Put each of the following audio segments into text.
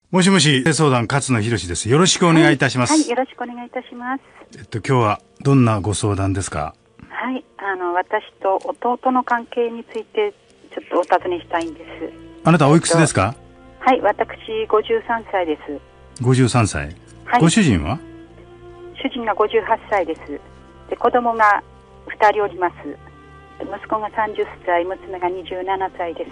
もしもし、相談勝野博です。よろしくお願いいたします。 はい、よろしくお願いいたします。 今日はどんなご相談ですか？ はい、私と弟の関係についてちょっとお尋ねしたいんです。 あなたおいくつですか？ はい、私53歳です。 53歳。 はい、 ご主人は？ 主人が58歳です。で、子供が2人おります。息子が30歳、娘が27歳です。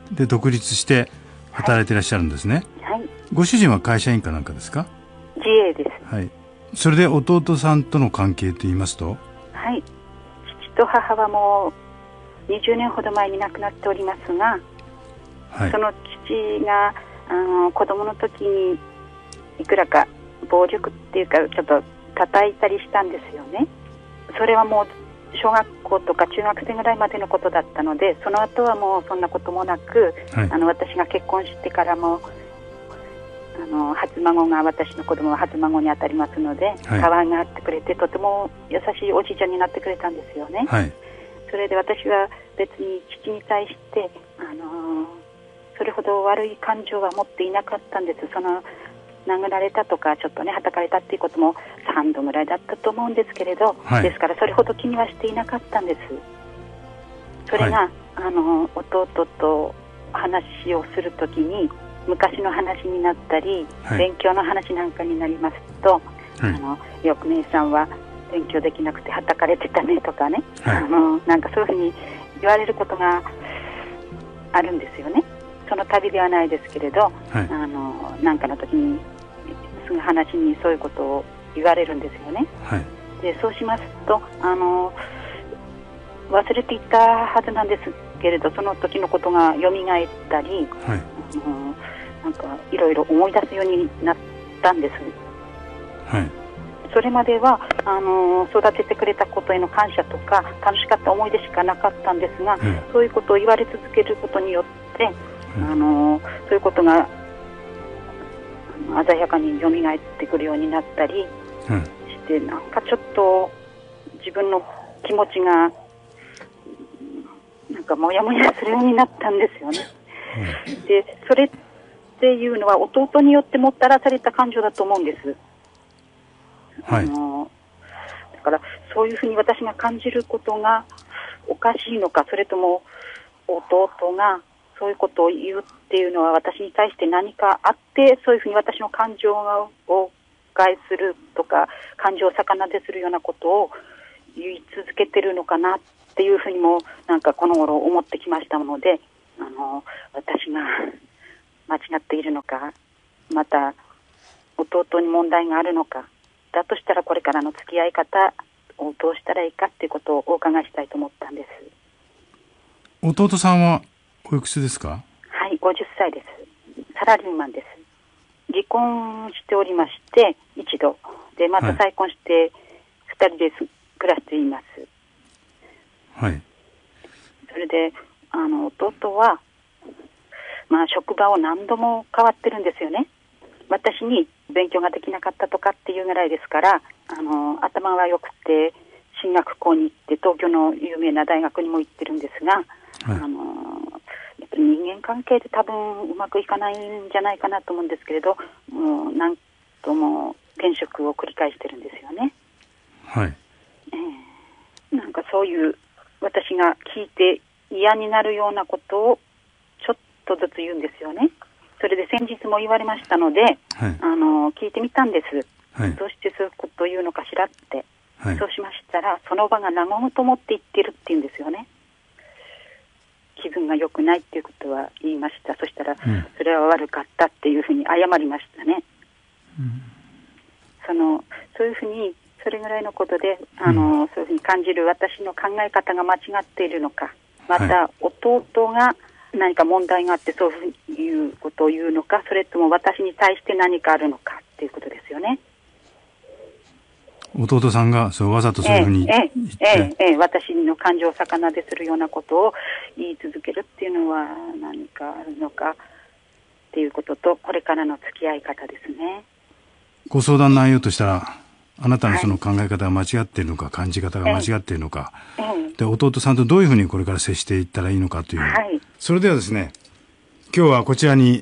で、独立して働いていらっしゃるんですね。 はい。 ご主人は会社員かなんかですか？ 自営です。 はい。それで弟さんとの関係と言いますと？ はい。父と母はもう20年ほど前に亡くなっておりますが、 はい、 その父が子供の時にいくらか暴力っていうかちょっと叩いたりしたんですよね。それはもう小学校とか中学生ぐらいまでのことだったので、その後はもうそんなこともなく、 はい、 私が結婚してからも初孫が、私の子供は初孫にあたりますので、 はい、 可愛がってくれてとても優しいおじいちゃんになってくれたんですよね。 はい、 それで私は別に父に対してそれほど悪い感情は持っていなかったんです。その殴られたとかちょっとね叩かれたっていうことも3度ぐらいだったと思うんですけれど、 はい、 ですからそれほど気にはしていなかったんです。それが、はい、弟と話をするときに昔の話になったり、はい、勉強の話なんかになりますと、はい、よく姉さんは勉強できなくて叩かれてたねとかね、はい、なんかそういうふうに言われることがあるんですよね。その度ではないですけれど、はい、なんかの時にすぐ話にそういうことを言われるんですよね。はい、でそうしますと忘れていたはずなんですけれど、その時のことが蘇ったり、はい、なんかいろいろ思い出すようになったんです。はい、それまでは育ててくれたことへの感謝とか楽しかった思い出しかなかったんですが、そういうことを言われ続けることによってそういうことが鮮やかに蘇ってくるようになったりして、なんかちょっと自分の気持ちがなんかモヤモヤするようになったんですよね。でそれっていうのは弟によってもたらされた感情だと思うんです。はい、だからそういうふうに私が感じることがおかしいのか、それとも弟がそういうことを言うっていうのは私に対して何かあって、そういうふうに私の感情を害するとか感情を逆なでするようなことを言い続けてるのかなっていうふうにもなんかこの頃思ってきましたので、私が間違っているのか、また弟に問題があるのか、だとしたらこれからの付き合い方をどうしたらいいかっていうことをお伺いしたいと思ったんです。 弟さんはおいくつですか？ はい、50歳です。サラリーマンです。離婚しておりまして一度で、また再婚して2人で暮らしています。はい。それで弟は職場を何度も変わってるんですよね。私に勉強ができなかったとかっていうぐらいですから、頭が良くて進学校に行って東京の有名な大学にも行ってるんですが、やっぱり人間関係で多分うまくいかないんじゃないかなと思うんですけれど、もう何度も転職を繰り返してるんですよね。はい。なんかそういう私が聞いて嫌になるようなことをちょっとずつ言うんですよね。それで先日も言われましたので、はい、聞いてみたんです、はい、どうしてそういうことを言うのかしらって、はい、そうしましたらその場が和むと思って言ってるって言うんですよね。気分が良くないっていうことは言いました。そしたら、それは悪かったっていうふうに謝りましたね。そういうふうにそれぐらいのことでそういうふうに感じる私の考え方が間違っているのか、また弟が何か問題があってそういうことを言うのか、それとも私に対して何かあるのかっていうことですよね。 弟さんがわざとそういうふうに言って、 私の感情を逆なでするようなことを言い続けるっていうのは何かあるのかっていうことと、これからの付き合い方ですね。 ご相談内容としたら、あなたのその考え方が間違っているのか、感じ方が間違っているのか、で弟さんとどういうふうにこれから接していったらいいのかという、それではですね、今日はこちらに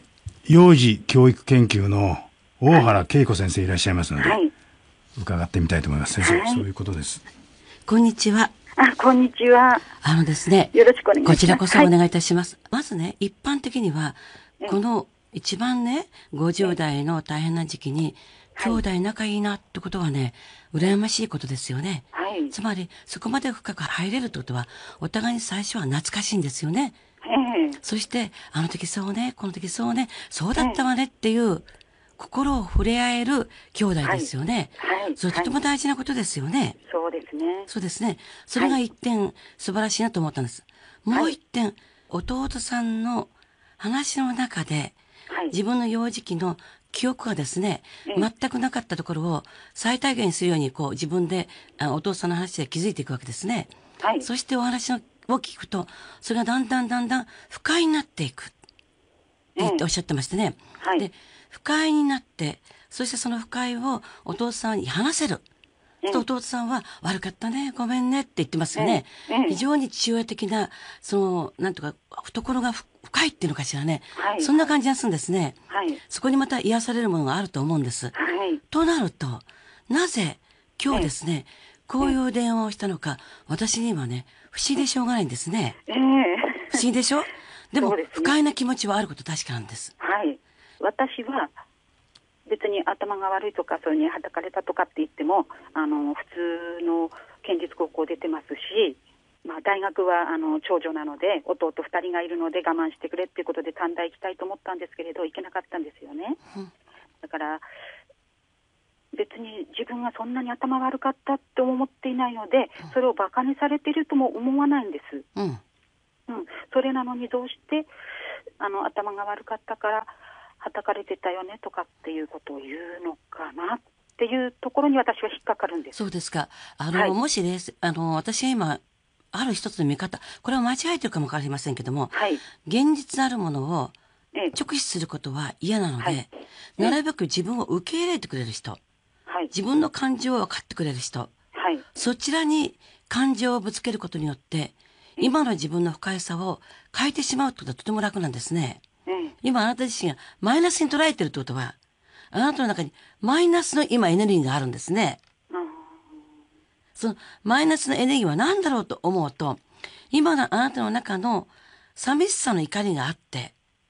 幼児教育研究の大原恵子先生いらっしゃいますので、 はい。 伺ってみたいと思います。先生、 はいそういうことです。 こんにちは。 こんにちは。 ですね。 よろしくお願いします。 こちらこそおはい。 願いいたします。まずね、一般的には、この一番ね、50代の大変な時期に、兄弟仲いいなってことはね、羨ましいことですよね。 はい。 つまり、そこまで深く入れるってことは、お互いに最初は懐かしいんですよね。そして、あの時そうね、この時そうね、そうだったわねっていう、心を触れ合える兄弟ですよね。 はい。 それとても大事なことですよね。 そうですね。 そうですね。それが一点素晴らしいなと思ったんです。もう一点、弟さんの話の中で、 はい。 自分の幼児期の記憶がですね、全くなかったところを最大限にするように、こう自分で、お父さんの話で気づいていくわけですね。 はい。 そしてお話を聞くと、それがだんだん不快になっていく。って言っておっしゃってましてね。 はい。 で、不快になって、そしてその不快をお父さんに話せる。弟さんは悪かったね、ごめんねって言ってますよね。非常に父親的な、なんとか、懐が深いっていうのかしらね。 はい。 そんな感じがするんですね。 はい。 そこにまた癒されるものがあると思うんです。 はい。 となると、なぜ今日ですね、こういう電話をしたのか、私にはね、不思議でしょうがないんですね。不思議でしょ？でも、不快な気持ちはあること確かなんです。 はい。私は、別に頭が悪いとか、それに叩かれたとかって言っても、普通の県立高校出てますし、まあ、大学は長女なので、弟2人がいるので我慢してくれっていうことで短大行きたいと思ったんですけれど、行けなかったんですよね。だから、別に自分がそんなに頭悪かったって思っていないので、それをバカにされているとも思わないんです。それなのにどうして頭が悪かったから叩かれてたよねとかっていうことを言うのかなっていうところに私は引っかかるんです。 そうですか。 はい、 もしね、私は今、ある一つの見方、これは間違えてるかもわかりませんけども、 はい、 現実あるものを直視することは嫌なので、なるべく自分を受け入れてくれる人、自分の感情を分かってくれる人、そちらに感情をぶつけることによって、今の自分の不快さを変えてしまうってことはとても楽なんですね。今あなた自身がマイナスに捉えてるってことは、あなたの中にマイナスの今エネルギーがあるんですね。そのマイナスのエネルギーは何だろうと思うと、今のあなたの中の寂しさの怒りがあって。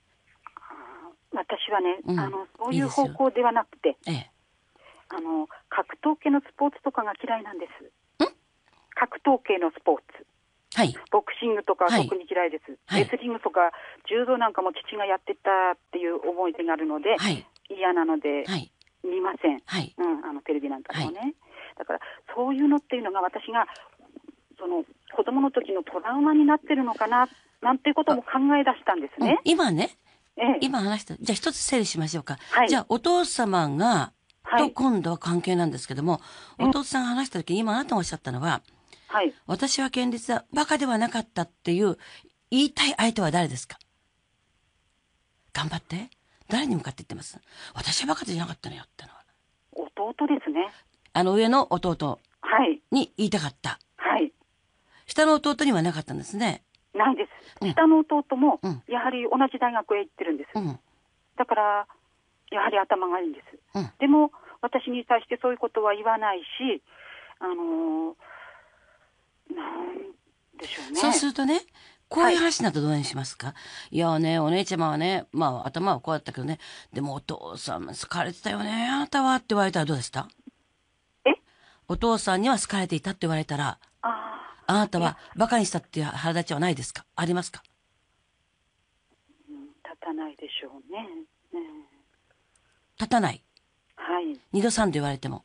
私はね、そういう方向ではなくて、格闘系のスポーツとかが嫌いなんです。格闘系のスポーツ。ボクシングとか特に嫌いです。レスリングとか柔道なんかも父がやってたっていう思い出があるので、嫌なので見ません。テレビなんかでもね。だからそういうのっていうのが私が子供の時のトラウマになってるのかななんていうことも考え出したんですね。 今ね、今話した、じゃあ一つ整理しましょうか。じゃあお父様がと今度は関係なんですけども、お父さんが話した時に今あなたがおっしゃったのは、私は堅実だ、バカではなかったっていう言いたい相手は誰ですか？頑張って。誰に向かって言ってます？私はバカじゃなかったのよってのは。 弟ですね。 上の弟に言いたかった。下の弟にはなかったんですね。 ないです。下の弟もやはり同じ大学へ行ってるんです。だからやはり頭がいいんです。でも私に対してそういうことは言わないし、なんでしょうね。 そうするとね、こういう話になるとどうにしますか？いやね、お姉ちゃまはね、まあ頭はこうだったけどね、でもお父さん好かれてたよね、あなたはって言われたらどうでした？お父さんには好かれていたって言われたら、あなたはバカにしたっていう腹立ちはないですか？ありますか？ 立たないでしょうね。 立たない。二度三度言われても。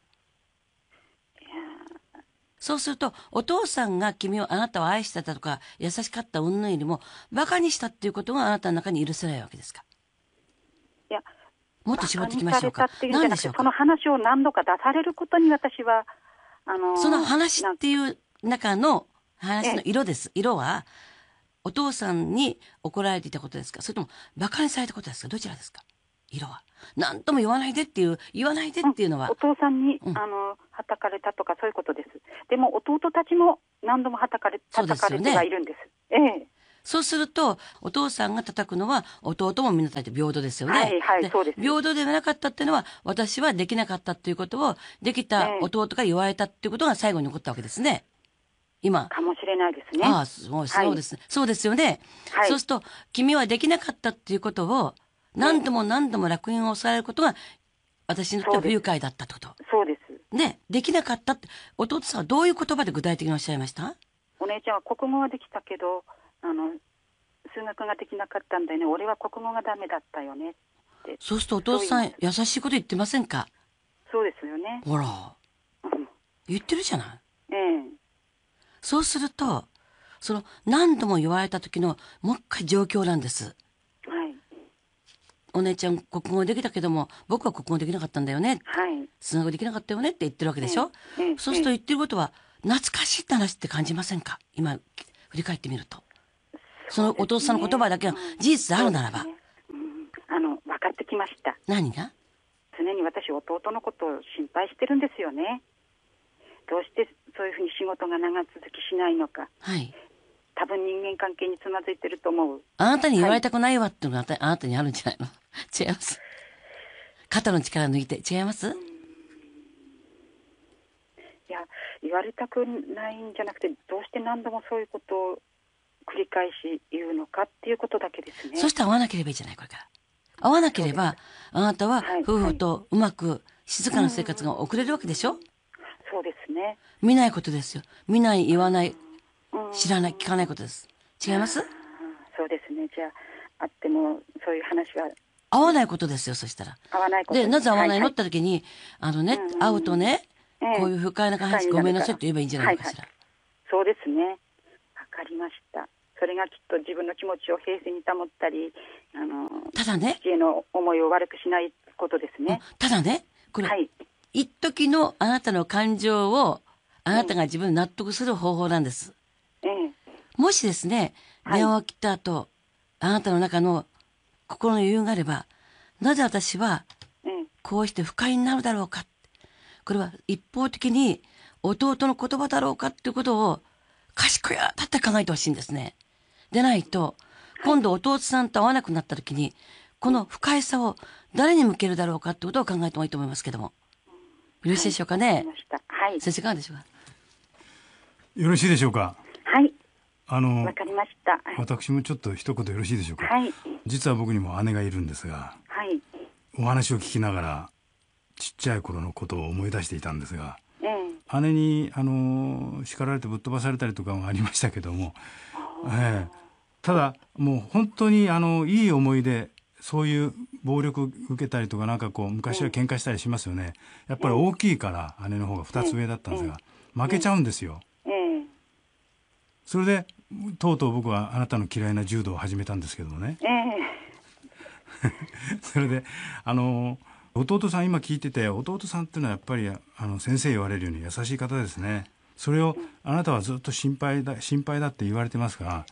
そうすると、お父さんがあなたを愛してたとか、優しかった云々よりも、馬鹿にしたっていうことがあなたの中に許せないわけですか？ いや、 もっと絞っていきましょうか。 何でしょうか。その話を何度か出されることに私は、 その話っていう中の話の色です。色は、お父さんに怒られていたことですか？それとも、馬鹿にされたことですか？どちらですか？色は。何とも言わないでっていう、のは。 お父さんに、叩かれたとかそういうことです。でも弟たちも何度も叩かれてはいるんです。 そうすると、お父さんが叩くのは、弟もみんな叩いて平等ですよね。 はいはい、そうです。 平等ではなかったっていうのは、私はできなかったっていうことを、できた弟が言われたっていうことが最後に残ったわけですね。今。 かもしれないですね。 ああ、そうですね。そうですよね。はい、そうすると、君はできなかったっていうことを、何度も何度も烙印を押されることが、私にとっては不愉快だったってこと。 そうです。 ね、できなかったって、弟さんはどういう言葉で具体的におっしゃいました？ お姉ちゃんは国語はできたけど、数学ができなかったんだよね。俺は国語がダメだったよねって。 そうすると弟さん優しいこと言ってませんか？ そうですよね。 ほら。言ってるじゃない。そうすると、何度も言われた時の、もう一回状況なんです。 はい。 お姉ちゃん国語できたけども、僕は国語できなかったんだよね。 はい。 数学できなかったよねって言ってるわけでしょ？そうすると言ってることは、懐かしいって話って感じませんか？今、振り返ってみると。そのお父さんの言葉だけが事実であるならば。 分かってきました。 何が？ 常に私、弟のことを心配してるんですよね。どうしてそういうふうに仕事が長続きしないのか。 はい。 多分人間関係につまずいてると思う。 あなたに言われたくないわっていうのがあなたにあるんじゃないの？違います。肩の力抜いて違います？いや、言われたくないんじゃなくて、どうして何度もそういうことを繰り返し言うのかっていうことだけですね。 そして会わなければいいじゃない、これから。会わなければ、あなたは夫婦とうまく静かな生活が送れるわけでしょ？ そうですね。 見ないことですよ。見ない、言わない、知らない、聞かないことです。違います？ そうですね。じゃあ、会ってもそういう話は。 会わないことですよ、そしたら。 会わないことで、なぜ会わないのって時に、会うとね、こういう不快な話、ごめんなさいって言えばいいんじゃないのかしら。 そうですね。わかりました。それがきっと自分の気持ちを平静に保ったり、 ただね、 父への思いを悪くしないことですね。 ただね、これ、一時のあなたの感情を、あなたが自分で納得する方法なんです。もしですね、電話を切った後、あなたの中の心の余裕があれば、なぜ私は、こうして不快になるだろうか。これは一方的に弟の言葉だろうかっていうことを、賢いあたって考えてほしいんですね。でないと、今度弟さんと会わなくなった時に、この不快さを誰に向けるだろうかってことを考えてもいいと思いますけども。よろしいでしょうかね。 はい。 先生いかがでしょうか。 よろしいでしょうか。 はい。わかりました。 私もちょっと一言よろしいでしょうか。 はい。 実は僕にも姉がいるんですが、 はい。 お話を聞きながら、ちっちゃい頃のことを思い出していたんですが、姉に、叱られてぶっ飛ばされたりとかもありましたけども、ただ、もう本当に、いい思い出、そういう暴力受けたりとか、なんかこう、昔は喧嘩したりしますよね。やっぱり大きいから、姉の方が2つ上だったんですが、負けちゃうんですよ。それで、とうとう僕はあなたの嫌いな柔道を始めたんですけどもね。それで、弟さん今聞いてて、弟さんっていうのはやっぱり、先生言われるように優しい方ですね。それを、あなたはずっと心配だって言われてますが、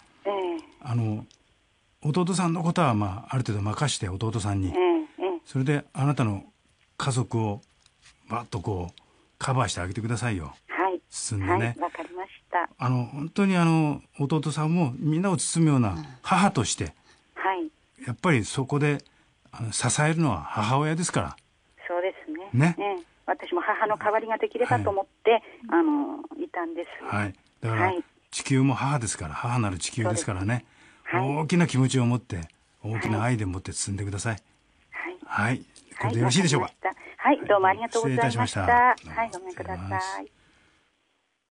弟さんのことは、ある程度任して弟さんに、それであなたの家族をバッとこうカバーしてあげてくださいよ。 はい。 進んでね。 わかりました。 本当に弟さんもみんなを包むような母として、やっぱりそこで支えるのは母親ですから。 そうですね。私も母の代わりができればと思って、いたんです。 はい。だから、地球も母ですから、母なる地球ですからね。大きな気持ちを持って、大きな愛で持って進んでください。はい。これでよろしいでしょうか。 はい、どうもありがとうございました。 失礼いたしました。 はい、ごめんください。